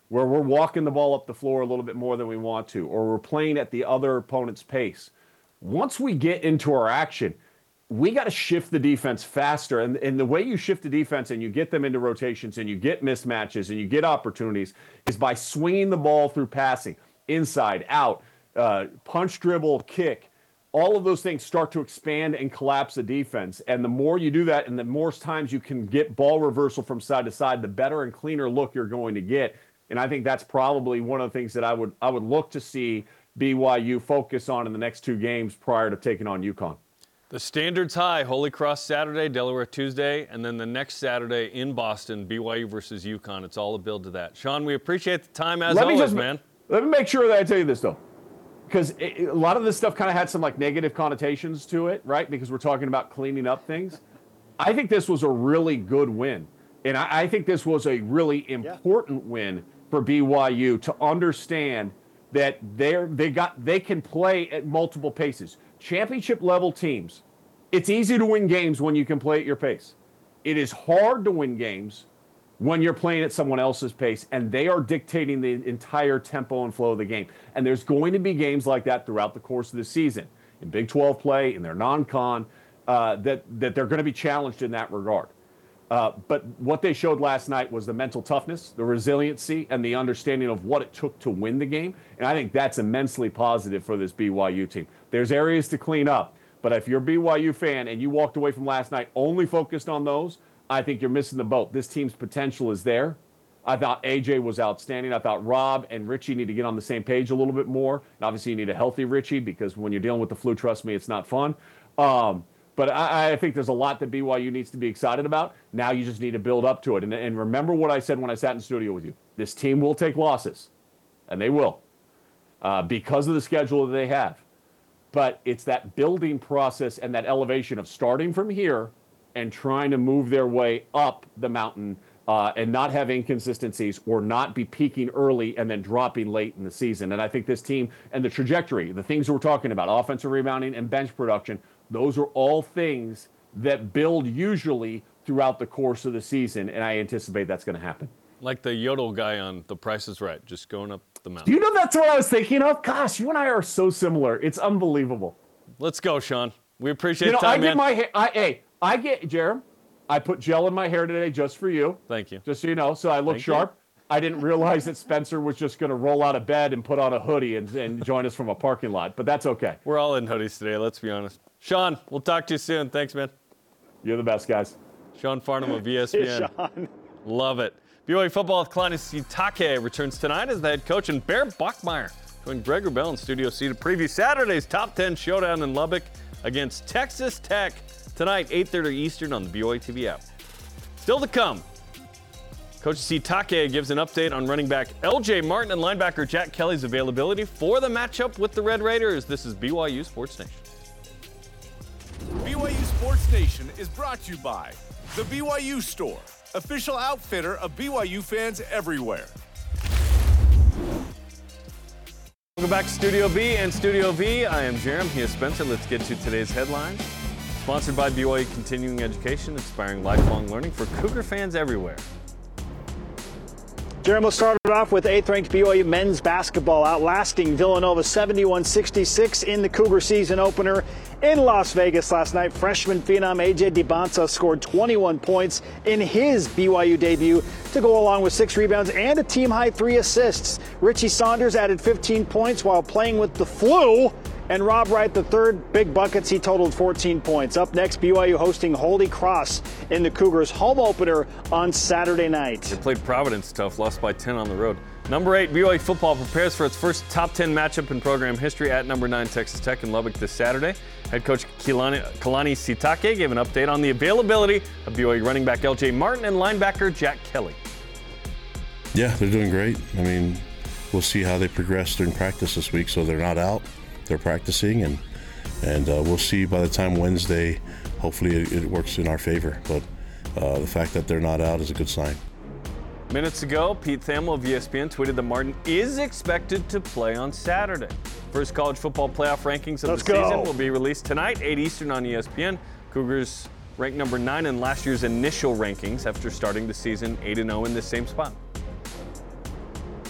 where we're walking the ball up the floor a little bit more than we want to, or we're playing at the other opponent's pace. Once we get into our action, we got to shift the defense faster. And, and the way you shift the defense and you get them into rotations and you get mismatches and you get opportunities is by swinging the ball through passing, inside, out, uh, punch, dribble, kick. All of those things start to expand and collapse the defense. And the more you do that and the more times you can get ball reversal from side to side, the better and cleaner look you're going to get. And I think that's probably one of the things that I would I would look to see B Y U focus on in the next two games prior to taking on UConn. The standard's high. Holy Cross Saturday, Delaware Tuesday, and then the next Saturday in Boston, B Y U versus UConn. It's all a build to that. Sean, we appreciate the time as let always, me just, man. Let me make sure that I tell you this, though. Because a lot of this stuff kind of had some like negative connotations to it, right? Because we're talking about cleaning up things. I think this was a really good win. And I, I think this was a really important yeah. win for B Y U to understand that they're, they got they can play at multiple paces. Championship level teams, it's easy to win games when you can play at your pace. It is hard to win games when you're playing at someone else's pace, and they are dictating the entire tempo and flow of the game. And there's going to be games like that throughout the course of the season, in Big twelve play, in their non-con, uh, that, that they're going to be challenged in that regard. Uh, but what they showed last night was the mental toughness, the resiliency, and the understanding of what it took to win the game. And I think that's immensely positive for this B Y U team. There's areas to clean up, but if you're a B Y U fan and you walked away from last night only focused on those, I think you're missing the boat. This team's potential is there. I thought A J was outstanding. I thought Rob and Richie need to get on the same page a little bit more. And obviously, you need a healthy Richie because when you're dealing with the flu, trust me, it's not fun. Um, but I, I think there's a lot that B Y U needs to be excited about. Now you just need to build up to it. And, and remember what I said when I sat in the studio with you. This team will take losses, and they will, uh, because of the schedule that they have. But it's that building process and that elevation of starting from here and trying to move their way up the mountain uh, and not have inconsistencies or not be peaking early and then dropping late in the season. And I think this team and the trajectory, the things we're talking about, offensive rebounding and bench production, those are all things that build usually throughout the course of the season, and I anticipate that's going to happen. Like the Yodel guy on The Price is Right, just going up the mountain. Do you know that's what I was thinking of? Gosh, you and I are so similar. It's unbelievable. Let's go, Sean. We appreciate you know, the time, I get man. my hair. I, hey, I get, Jerem, I put gel in my hair today just for you. Thank you. Just so you know, so I look Thank sharp. You. I didn't realize that Spencer was just going to roll out of bed and put on a hoodie and, and join us from a parking lot, but that's okay. We're all in hoodies today, let's be honest. Sean, we'll talk to you soon. Thanks, man. You're the best, guys. Sean Farnham of E S P N. Sean. Love it. B Y U football with Kalani Sitake returns tonight as the head coach, and Bear Bachmeier joined Greg Wrubell in Studio C to preview Saturday's top ten showdown in Lubbock against Texas Tech tonight, eight thirty Eastern on the B Y U T V app. Still to come, Coach Sitake gives an update on running back L J Martin and linebacker Jack Kelly's availability for the matchup with the Red Raiders. This is B Y U Sports Nation. B Y U Sports Nation is brought to you by The B Y U Store, official outfitter of B Y U fans everywhere. Welcome back to Studio B and Studio V. I am Jerem. He is Spencer. Let's get to today's headlines. Sponsored by B Y U Continuing Education, inspiring lifelong learning for Cougar fans everywhere. Jeremy started off with eighth-ranked B Y U men's basketball outlasting Villanova seventy-one sixty-six in the Cougar season opener in Las Vegas last night. Freshman phenom A J DiBanza scored twenty-one points in his B Y U debut to go along with six rebounds and a team-high three assists. Richie Saunders added fifteen points while playing with the flu. And Rob Wright, the third, big buckets, he totaled fourteen points. Up next, B Y U hosting Holy Cross in the Cougars' home opener on Saturday night. They played Providence tough, lost by ten on the road. Number eight, B Y U football prepares for its first top ten matchup in program history at number nine Texas Tech in Lubbock this Saturday. Head coach Kalani, Kalani Sitake gave an update on the availability of B Y U running back L J Martin and linebacker Jack Kelly. Yeah, they're doing great. I mean, we'll see how they progress during practice this week, so they're not out. They're practicing, and and uh, we'll see by the time Wednesday. Hopefully it, it works in our favor, but uh, the fact that they're not out is a good sign. Minutes ago, Pete Thamel of E S P N tweeted that Martin is expected to play on Saturday. First college football playoff rankings of Let's the go. season will be released tonight, eight Eastern on E S P N. Cougars ranked number nine in last year's initial rankings after starting the season eight and oh in the same spot.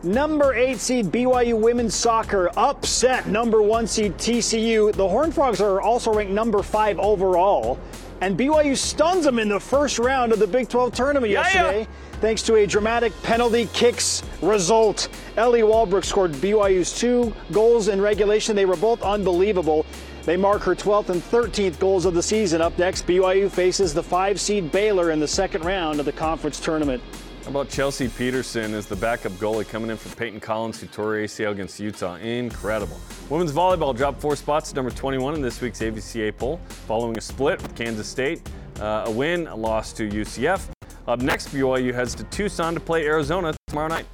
Number eight seed B Y U women's soccer upset number one seed T C U. The Horned Frogs are also ranked number five overall. And B Y U stuns them in the first round of the Big twelve tournament yeah, yesterday, yeah. thanks to a dramatic penalty kicks result. Ellie Walbrook scored B Y U's two goals in regulation. They were both unbelievable. They mark her twelfth and thirteenth goals of the season. Up next, B Y U faces the five seed Baylor in the second round of the conference tournament. How about Chelsea Peterson as the backup goalie coming in for Peyton Collins, who tore her A C L against Utah? Incredible. Women's volleyball dropped four spots to number twenty-one in this week's A V C A poll, following a split with Kansas State, uh, a win, a loss to U C F. Up next, B Y U heads to Tucson to play Arizona tomorrow night.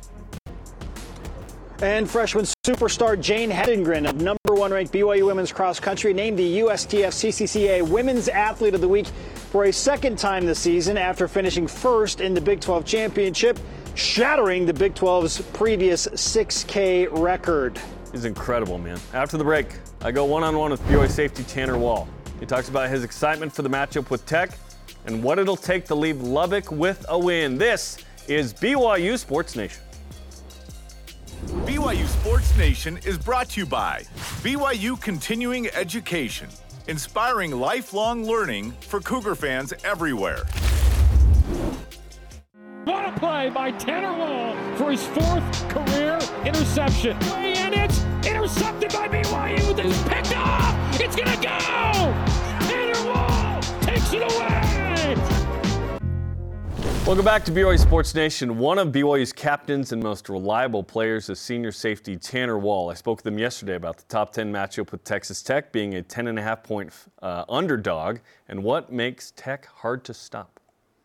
And freshman superstar Jane Hedengren of number one ranked B Y U women's cross country named the U S T F C C C A Women's Athlete of the Week for a second time this season after finishing first in the Big twelve championship, shattering the Big twelve's previous six K record. He's incredible, man. After the break, I go one-on-one with B Y U safety Tanner Wall. He talks about his excitement for the matchup with Tech and what it'll take to leave Lubbock with a win. This is B Y U Sports Nation. B Y U Sports Nation is brought to you by B Y U Continuing Education, inspiring lifelong learning for Cougar fans everywhere. What a play by Tanner Wall for his fourth career interception. And it's intercepted by B Y U. It's picked off. It's going to go. Tanner Wall takes it away. Welcome back to B Y U Sports Nation. One of B Y U's captains and most reliable players is senior safety Tanner Wall. I spoke with him yesterday about the top ten matchup with Texas Tech being a ten and a half point uh, underdog and what makes Tech hard to stop.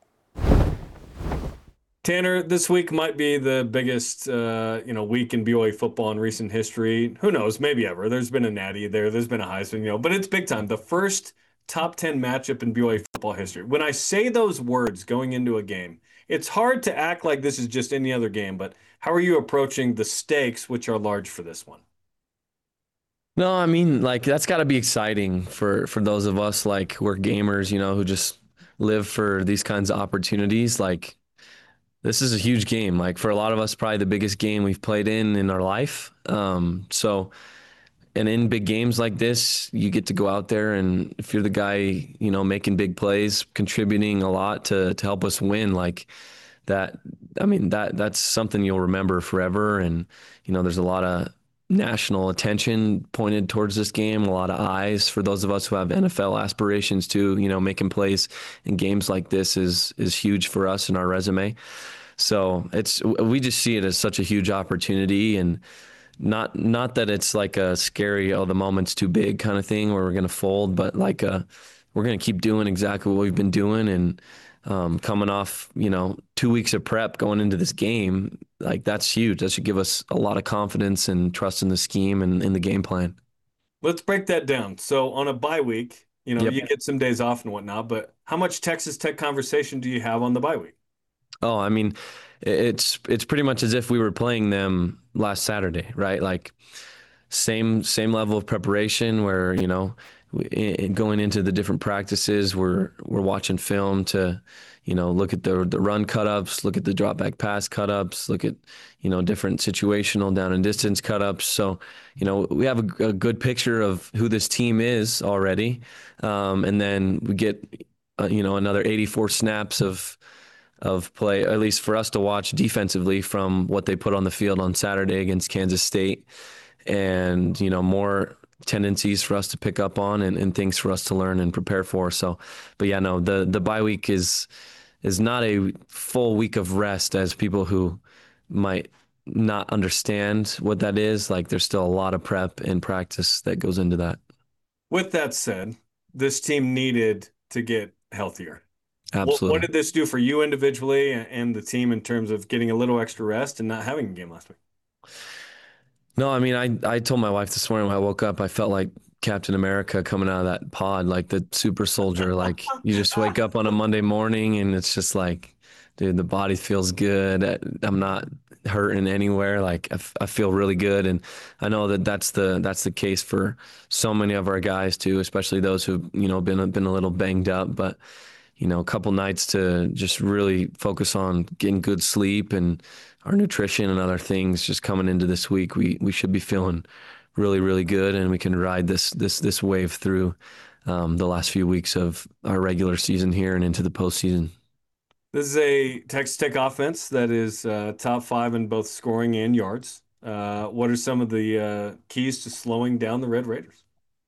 Tanner, this week might be the biggest, uh, you know, week in B Y U football in recent history. Who knows? Maybe ever. There's been a Natty there. There's been a Heisman, you know, but it's big time. The first top ten matchup in B Y U football history. When I say those words going into a game, it's hard to act like this is just any other game, but how are you approaching the stakes, which are large for this one? No, I mean, like, that's got to be exciting for, for those of us, like, who are gamers, you know, who just live for these kinds of opportunities. Like, this is a huge game. Like, for a lot of us, probably the biggest game we've played in in our life. Um, so, and in big games like this, you get to go out there, and if you're the guy, you know, making big plays, contributing a lot to to help us win, like that, I mean, that that's something you'll remember forever. And, you know, there's a lot of national attention pointed towards this game, a lot of eyes for those of us who have N F L aspirations too. You know, making plays in games like this is is huge for us in our resume. So it's, we just see it as such a huge opportunity, and Not not that it's like a scary, oh, the moment's too big kind of thing where we're going to fold, but like a, we're going to keep doing exactly what we've been doing. And um, coming off, you know, two weeks of prep going into this game, like that's huge. That should give us a lot of confidence and trust in the scheme and in the game plan. Let's break that down. So on a bye week, you know, Yep. you get some days off and whatnot, but how much Texas Tech conversation do you have on the bye week? Oh, I mean, it's it's pretty much as if we were playing them last Saturday, right? Like same same level of preparation where, you know, in, going into the different practices, we're we're watching film to, you know, look at the the run cut-ups, look at the drop back pass cut-ups, look at, you know, different situational down and distance cut-ups. So, you know, we have a, a good picture of who this team is already, um, and then we get, uh, you know, another eighty-four snaps of of play, at least for us to watch defensively from what they put on the field on Saturday against Kansas State, and, you know, more tendencies for us to pick up on and, and things for us to learn and prepare for. So, but yeah, no, the, the bye week is, is not a full week of rest as people who might not understand what that is. Like there's still a lot of prep and practice that goes into that. With that said, this team needed to get healthier. Absolutely. What, what did this do for you individually and the team in terms of getting a little extra rest and not having a game last week? No, I mean, I, I told my wife this morning when I woke up, I felt like Captain America coming out of that pod, like the super soldier. Like you just wake up on a Monday morning and it's just like, dude, the body feels good. I'm not hurting anywhere. Like I, f- I feel really good. And I know that that's the, that's the case for so many of our guys too, especially those who've, you know, been, been a little banged up, but you know, a couple nights to just really focus on getting good sleep and our nutrition and other things just coming into this week, we we should be feeling really, really good, and we can ride this this this wave through um, the last few weeks of our regular season here and into the postseason. This is a Texas Tech offense that is uh, top five in both scoring and yards. Uh, what are some of the uh, keys to slowing down the Red Raiders?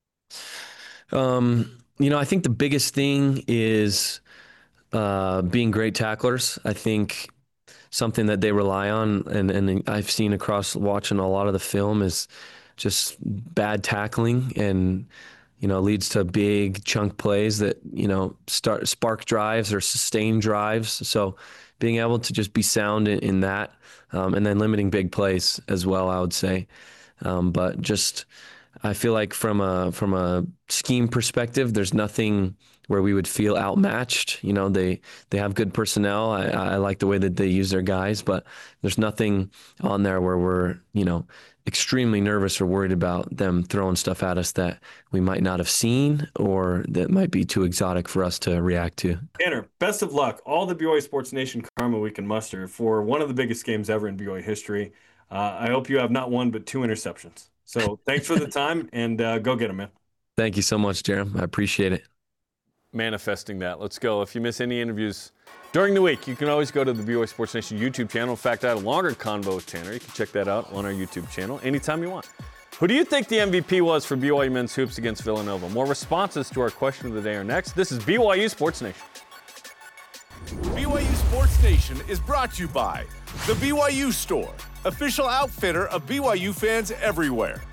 Um, you know, I think the biggest thing is uh, being great tacklers. I think something that they rely on, and, and I've seen across watching a lot of the film, is just bad tackling, and you know, leads to big chunk plays that, you know, start spark drives or sustain drives. So being able to just be sound in, in that, um, and then limiting big plays as well, I would say. Um, but just, I feel like from a from a scheme perspective, there's nothing where we would feel outmatched. You know, they they have good personnel. I, I like the way that they use their guys, but there's nothing on there where we're, you know, extremely nervous or worried about them throwing stuff at us that we might not have seen or that might be too exotic for us to react to. Tanner, best of luck. All the B Y U Sports Nation karma we can muster for one of the biggest games ever in B Y U history. Uh, I hope you have not one, but two interceptions. So thanks for the time, and uh, go get them, man. Thank you so much, Jerem. I appreciate it. Manifesting that. Let's go. If you miss any interviews during the week, you can always go to the B Y U Sports Nation YouTube channel. In fact, I had a longer convo with Tanner. You can check that out on our YouTube channel anytime you want. Who do you think the M V P was for B Y U men's hoops against Villanova? More responses to our question of the day are next. This is B Y U Sports Nation. B Y U Sports Nation is brought to you by The B Y U Store, official outfitter of B Y U fans everywhere.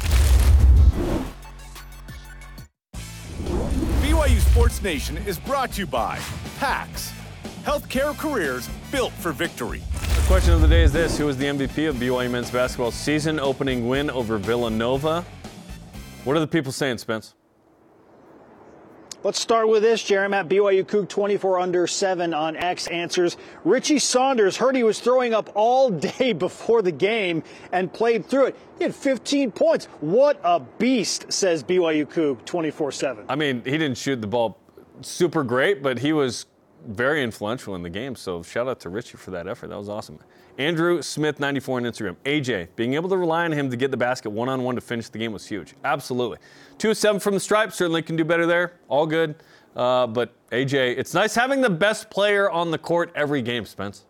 B Y U Sports Nation is brought to you by PAX, healthcare careers built for victory. The question of the day is this: who was the M V P of B Y U men's basketball season opening win over Villanova? What are the people saying, Spence? Let's start with this, Jeremy. At B Y U Coug twenty-four under seven on X answers. Richie Saunders heard he was throwing up all day before the game and played through it. He had fifteen points. What a beast, says B Y U Coug twenty-four seven. I mean, he didn't shoot the ball super great, but he was very influential in the game. So shout out to Richie for that effort. That was awesome. Andrew Smith ninety-four on Instagram. A J, being able to rely on him to get the basket one-on-one to finish the game was huge. Absolutely. two seven from the stripe. Certainly can do better there. All good. Uh, but A J, it's nice having the best player on the court every game, Spence.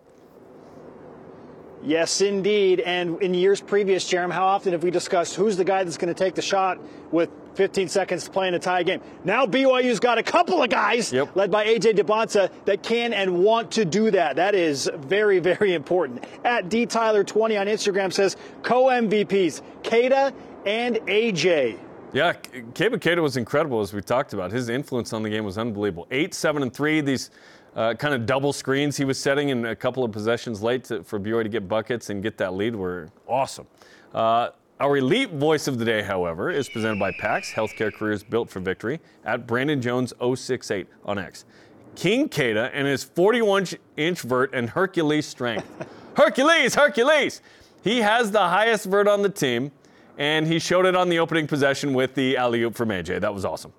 Yes, indeed. And in years previous, Jeremy, how often have we discussed who's the guy that's going to take the shot with fifteen seconds to play in a tie game? Now B Y U's got a couple of guys, yep, led by A J Debonsa, that can and want to do that. That is very, very important. At D Tyler twenty on Instagram says co-M V Ps, Keita and A J. Yeah, Keba Keita was incredible, as we talked about. His influence on the game was unbelievable. Eight, seven, and three. These uh, kind of double screens he was setting in a couple of possessions late to, for B Y U to get buckets and get that lead were awesome. Uh, our elite voice of the day, however, is presented by PAX, healthcare careers built for victory, at Brandon Jones oh six eight on X. King Keita and his forty-one inch vert and Hercules strength. Hercules, Hercules! He has the highest vert on the team, and he showed it on the opening possession with the alley-oop from A J. That was awesome.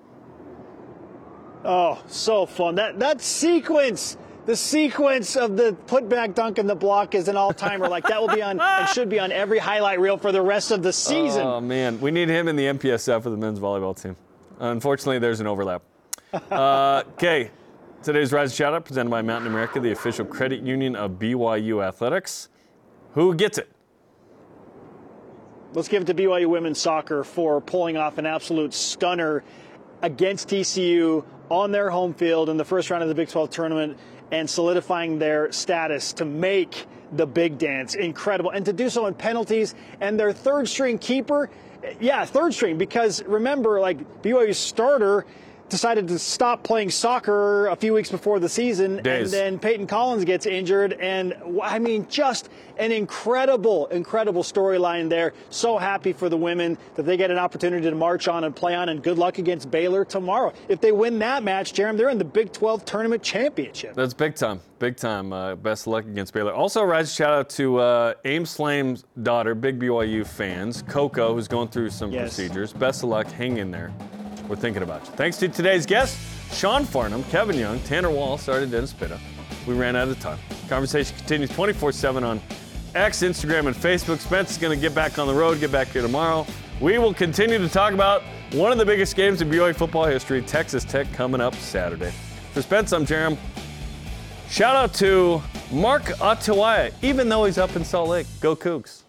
Oh, so fun. That that sequence, the sequence of the putback dunk and the block is an all-timer. Like, that will be on and should be on every highlight reel for the rest of the season. Oh, man. We need him in the M P S F of the men's volleyball team. Unfortunately, there's an overlap. Uh, okay. Today's Rise Shout-Out presented by Mountain America, the official credit union of B Y U Athletics. Who gets it? Let's give it to B Y U women's soccer for pulling off an absolute stunner against T C U on their home field in the first round of the Big twelve tournament and solidifying their status to make the big dance. Incredible. And to do so in penalties, and their third string keeper, yeah, third string, because remember, like, B Y U's starter decided to stop playing soccer a few weeks before the season, Days. and then Peyton Collins gets injured, and I mean, just an incredible, incredible storyline there. So happy for the women that they get an opportunity to march on and play on, and good luck against Baylor tomorrow. If they win that match, Jeremy, they're in the Big twelve tournament championship. That's big time, big time. Uh, best of luck against Baylor. Also, Rise shout out to uh, Ames Flame's daughter, big B Y U fans, Coco, who's going through some Yes. procedures. Best of luck, hang in there. We're thinking about you. Thanks to today's guests, Sean Farnham, Kevin Young, Tanner Wall, sorry to Dennis Pitta. We ran out of time. Conversation continues twenty-four seven on X, Instagram, and Facebook. Spence is going to get back on the road, get back here tomorrow. We will continue to talk about one of the biggest games in B Y U football history, Texas Tech, coming up Saturday. For Spence, I'm Jerem. Shout out to Mark Atuaya, even though he's up in Salt Lake. Go Cougs.